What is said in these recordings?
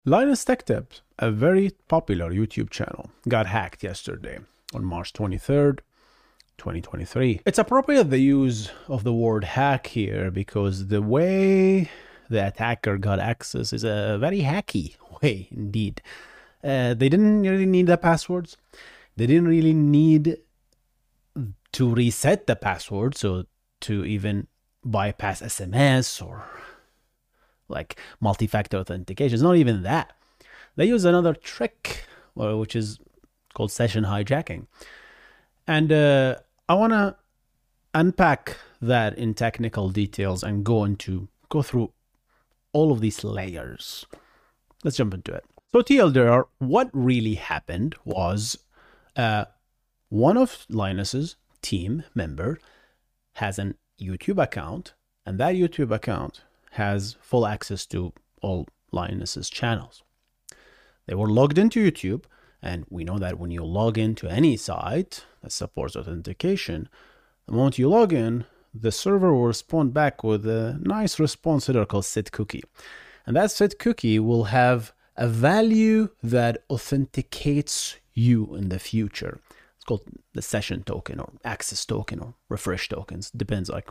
Linus Tech Tips, a very popular YouTube channel, got hacked yesterday on March 23rd, 2023. It's appropriate the use of the word hack here because the way the attacker got access is a very hacky way indeed. They didn't really need the passwords. They didn't really need to reset the password, so to even bypass SMS or like multi-factor authentication. It's not even that. They use another trick, which is called session hijacking. And I want to unpack that in technical details and go through all of these layers. Let's jump into it. So TLDR, what really happened was one of Linus's team member has an YouTube account, and that YouTube account has full access to all Linus's channels. They were logged into YouTube, and we know that when you log into any site that supports authentication, the moment you log in, the server will respond back with a nice response header called setCookie. And that setCookie will have a value that authenticates you in the future. It's called the session token or access token or refresh tokens. Depends like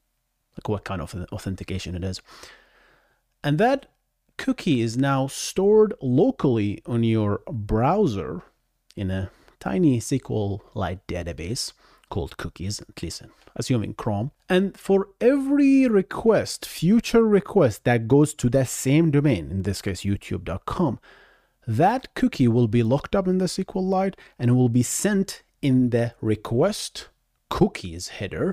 what kind of authentication it is. And that cookie is now stored locally on your browser in a tiny SQLite database called cookies, at least assuming Chrome. And for every request, future request that goes to that same domain, in this case youtube.com, that cookie will be locked up in the SQLite and will be sent in the request cookies header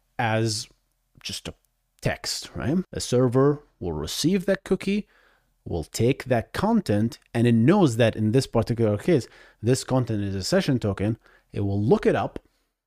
as just a text, right? The server will receive that cookie, will take that content, and it knows that in this particular case, this content is a session token. It will look it up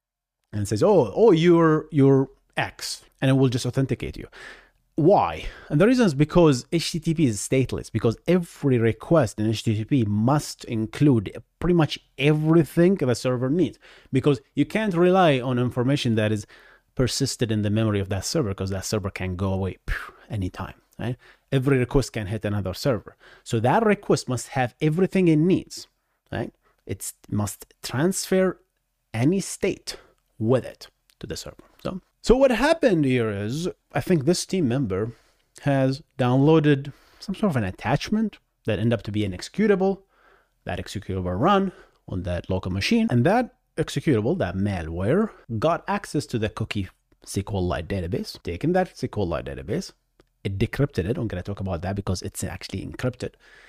and says, oh, you're X, and it will just authenticate you. Why? And the reason is because HTTP is stateless, because every request in HTTP must include pretty much everything the server needs, because you can't rely on information that is persisted in the memory of that server, because that server can go away anytime, right? Every request can hit another server. So that request must have everything it needs, right? It must transfer any state with it to the server. So what happened here is, I think this team member has downloaded some sort of an attachment that ended up to be an executable. That executable run on that local machine, and that executable, that malware, got access to the cookie SQLite database, taken that SQLite database, it decrypted it. I'm going to talk about that because it's actually encrypted.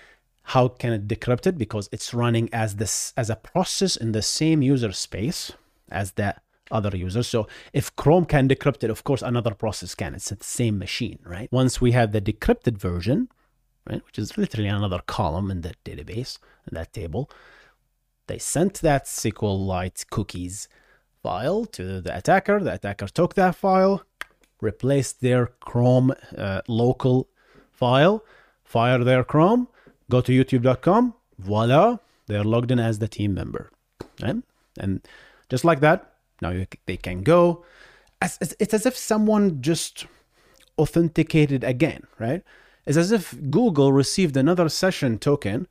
How can it decrypt it? Because it's running as a process in the same user space as that other users. So if Chrome can decrypt it, of course another process can. It's the same machine, right? Once we have the decrypted version, right, which is literally another column in that database, in that table, they sent that SQLite cookies file to the attacker. The attacker took that file, replaced their Chrome local file, fire their Chrome, go to youtube.com, voila, they're logged in as the team member. Right? And just like that, now they can go. It's as if someone just authenticated again, right? It's as if Google received another session token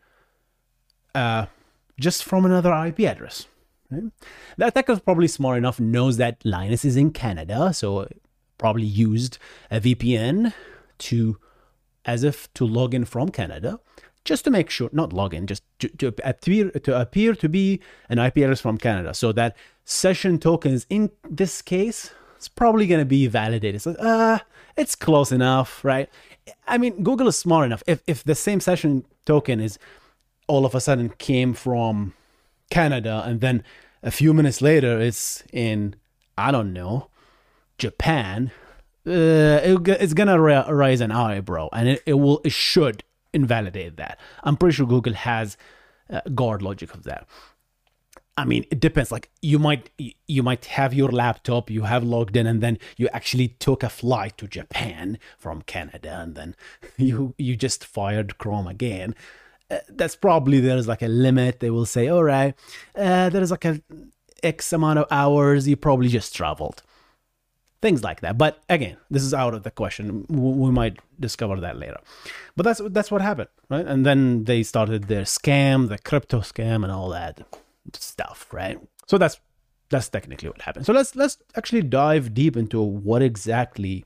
just from another IP address. Right? The attacker is probably smart enough, knows that Linus is in Canada, so probably used a VPN to log in from Canada, just to make sure, not log in, just to appear to be an IP address from Canada, so that session tokens in this case, it's probably going to be validated. So it's close enough, right? I mean, Google is smart enough. If the same session token is all of a sudden came from Canada, and then a few minutes later it's in, I don't know, Japan, it's gonna raise an eyebrow, and it should invalidate that. I'm pretty sure Google has guard logic of that. I mean, it depends. Like you might have your laptop, you have logged in, and then you actually took a flight to Japan from Canada, and then you just fired Chrome again. That's probably, there's like a limit. They will say, all right, there's like a X amount of hours you probably just traveled. things like that. But again, this is out of the question. We might discover that later. But that's what happened, right? And then they started their scam, the crypto scam, and all that stuff, right? So that's technically what happened. So let's actually dive deep into what exactly,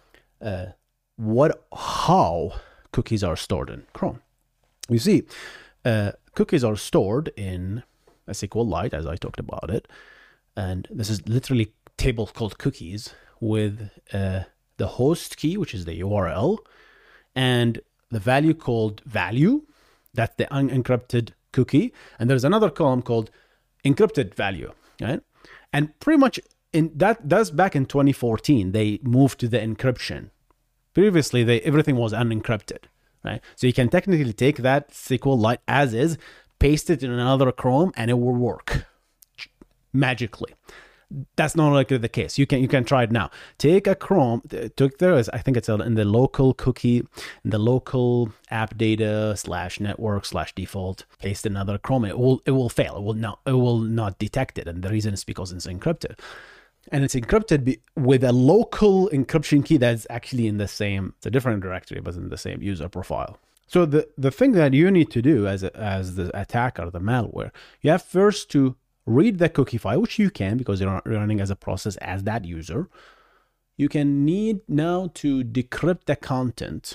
how cookies are stored in Chrome. You see, cookies are stored in a SQLite, as I talked about it, and this is literally tables called cookies with the host key, which is the URL, and the value called value. That's the unencrypted cookie, and there's another column called encrypted value, right? And pretty much that's back in 2014 they moved to the encryption. Previously, everything was unencrypted, right? So you can technically take that SQLite as is, paste it in another Chrome, and it will work magically. That's not likely the case. You can try it now. Take a Chrome. I think it's in the local cookie, in the local app data /network/default. Paste another Chrome. It will fail. It will not detect it, and the reason is because it's encrypted. And it's encrypted with a local encryption key that's actually in the same, it's a different directory, but in the same user profile. So the thing that you need to do as the attacker, the malware, you have first to read the cookie file, which you can because you're running as a process as that user. You can need now to decrypt the content,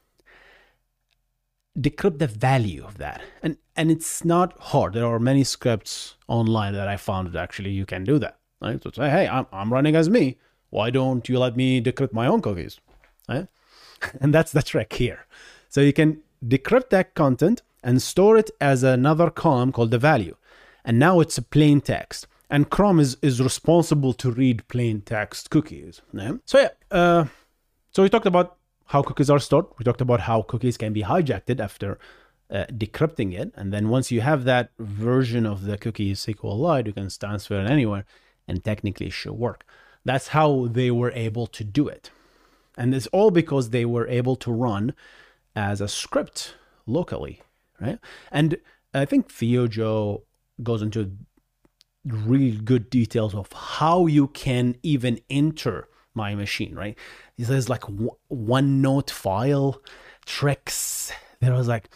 decrypt the value of that. And it's not hard. There are many scripts online that I found that actually you can do that. Right? So say, hey, I'm running as me. Why don't you let me decrypt my own cookies? Right? And that's the trick here. So you can decrypt that content and store it as another column called the value. And now it's a plain text. And Chrome is responsible to read plain text cookies. Right? So yeah, so we talked about how cookies are stored. We talked about how cookies can be hijacked after decrypting it. And then once you have that version of the cookie SQLite, you can transfer it anywhere. And technically it should work. That's how they were able to do it. And it's all because they were able to run as a script locally, right? And I think TheoJoe goes into really good details of how you can even enter my machine, right? He says like OneNote file tricks. There was like,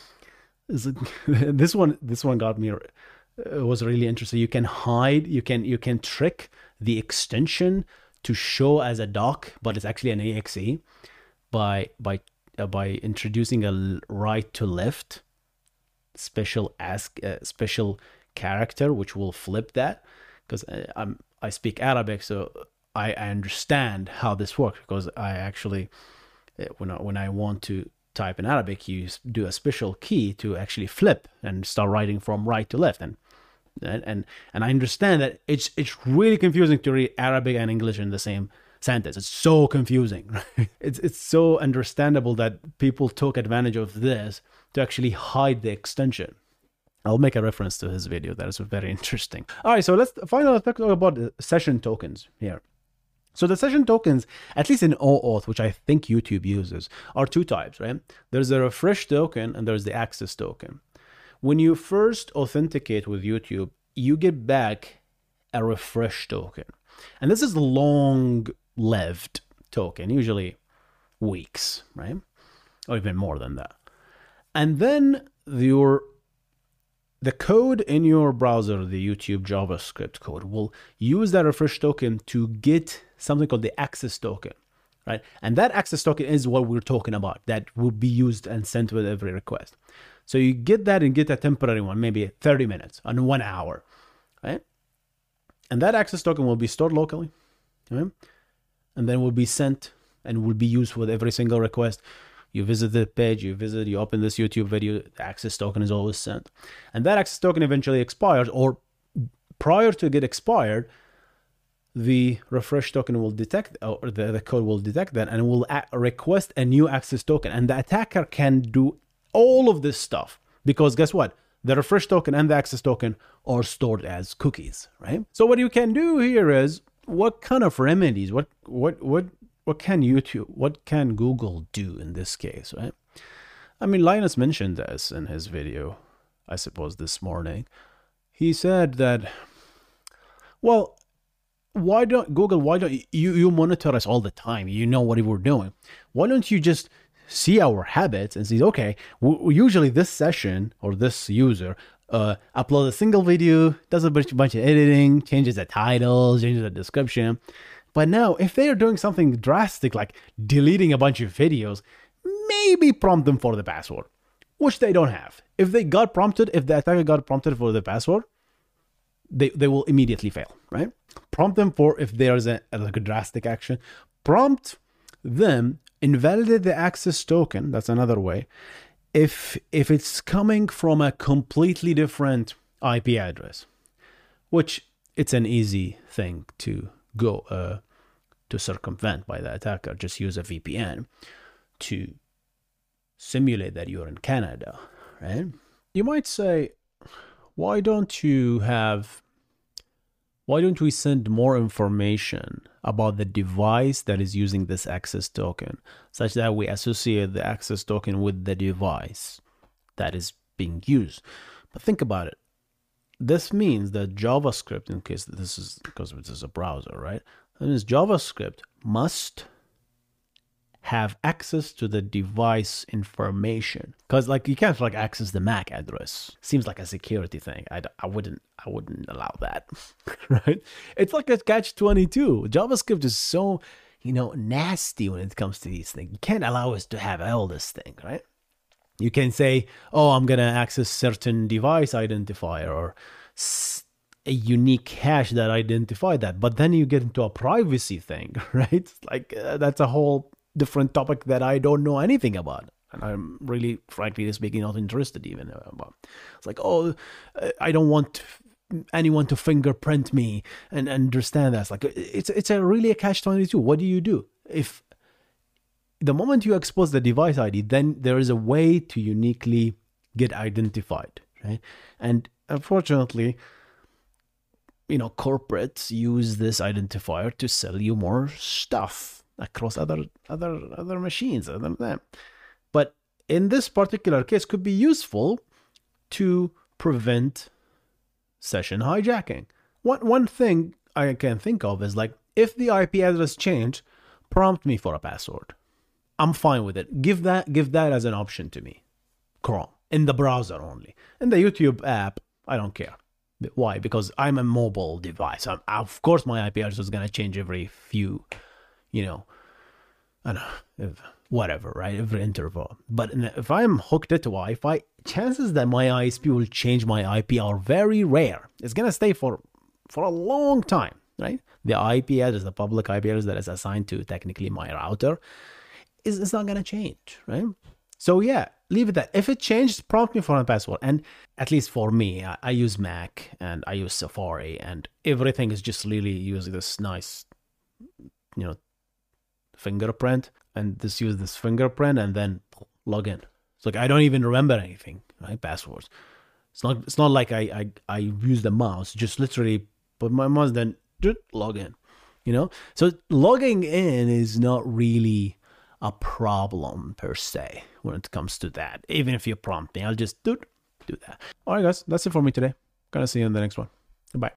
this one got me. It was really interesting. You can hide, you can trick the extension to show as a doc, but it's actually an exe by introducing a right to left special character, which will flip that. Because I speak Arabic, so I understand how this works. Because I actually, when I want to type in Arabic, you do a special key to actually flip and start writing from right to left. And I understand that it's really confusing to read Arabic and English in the same sentence. It's so confusing. Right? It's so understandable that people took advantage of this to actually hide the extension. I'll make a reference to his video. That is very interesting. All right, so let's finally talk about the session tokens here. So the session tokens, at least in OAuth, which I think YouTube uses, are two types, right? There's a refresh token and there's the access token. When you first authenticate with YouTube, you get back a refresh token. And this is a long-lived token, usually weeks, right? Or even more than that. And then the code in your browser, the YouTube JavaScript code, will use that refresh token to get something called the access token, right? And that access token is what we're talking about, that will be used and sent with every request. So you get that and get a temporary one, maybe 30 minutes and 1 hour, right? And that access token will be stored locally, right? And then will be sent and will be used with every single request. You visit the page, you open this YouTube video, the access token is always sent. And that access token eventually expires, or prior to get expired, the refresh token will detect, or the code will detect that and will request a new access token. And the attacker can do all of this stuff because guess what? The refresh token and the access token are stored as cookies, right? So what you can do here is, what kind of remedies, what can YouTube, what can Google do in this case, right? I mean, Linus mentioned this in his video, I suppose this morning. He said that, well, why don't Google, why don't you monitor us all the time? You know what we're doing. Why don't you just see our habits and see, okay, usually this session or this user uploads a single video, does a bunch of editing, changes the title, changes the description. But now, if they are doing something drastic like deleting a bunch of videos, maybe prompt them for the password, which they don't have. If the attacker got prompted for the password, they will immediately fail, right? Prompt them for if there's a drastic action. Prompt them, invalidate the access token. That's another way. If it's coming from a completely different IP address, which it's an easy thing to go to circumvent by the attacker, just use a VPN to simulate that you're in Canada, right? You might say, why don't we send more information about the device that is using this access token, such that we associate the access token with the device that is being used? But think about it. This means that JavaScript, in case this is because this is a browser, right? That means JavaScript must have access to the device information, because like you can't like access the MAC address. Seems like a security thing. I wouldn't allow that. Right? It's like a catch-22. JavaScript is so nasty when it comes to these things. You can't allow us to have all this thing, right? You can say, oh, I'm gonna access certain device identifier or a unique hash that identify that, but then you get into a privacy thing, right? Like that's a whole different topic that I don't know anything about, and I'm really, frankly speaking, not interested even about. It's like, oh, I don't want anyone to fingerprint me and understand that. It's like it's really a catch-22. What do? If the moment you expose the device ID, then there is a way to uniquely get identified, right? And unfortunately, corporates use this identifier to sell you more stuff across other machines other than them. But in this particular case, could be useful to prevent session hijacking. One thing I can think of is like, if the IP address changed, prompt me for a password. I'm fine with it. Give that as an option to me. Chrome, in the browser only. In the YouTube app, I don't care. Why? Because I'm a mobile device. Of course, my IP address is going to change every few, I don't know, whatever, right? Every interval. But if I'm hooked into Wi-Fi, chances that my ISP will change my IP are very rare. It's going to stay for a long time, right? The IP address, the public IP address that is assigned to technically my router, is not going to change, right? So yeah, leave it that. If it changes, prompt me for a password. And at least for me, I use Mac and I use Safari, and everything is just really using this nice, fingerprint, and use this fingerprint and then log in. It's like I don't even remember anything, right? Passwords. It's not like I use the mouse. Just literally put my mouse, then log in. So logging in is not really a problem per se when it comes to that. Even if you prompt me, I'll just do that. All right, guys, that's it for me today. Gonna see you in the next one. Goodbye.